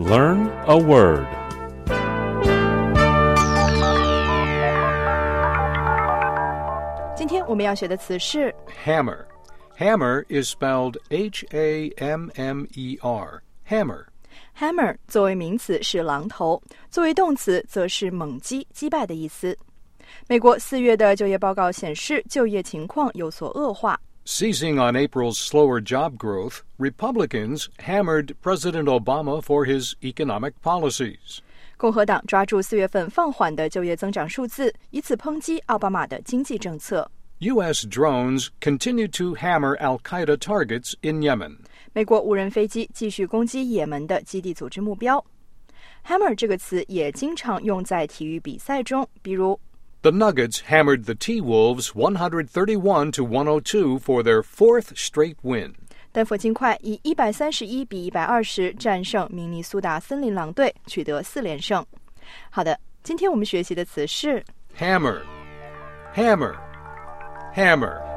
Learn a word. 今天我们要学的词是 Hammer. Hammer is spelled Hammer. Hammer. Hammer 作为名词是榔头，作为动词则是猛击、击败的意思。美国4月的就业报告显示，就业情况有所恶化。 Seizing on April's slower job growth, Republicans hammered President Obama for his economic policies. 共和党抓住4月份放缓的就业增长数字，以此抨击奥巴马的经济政策。 U.S. drones continued to hammer al-Qaeda targets in Yemen. 美国无人飞机继续攻击也门的基地组织目标。Hammer 这个词也经常用在体育比赛中，比如 The Nuggets hammered the T-Wolves 131-102 for their fourth straight win. 丹佛金块以131-120战胜明尼苏达森林狼队，取得4连胜。好的，今天我们学习的词是 Hammer. Hammer. Hammer.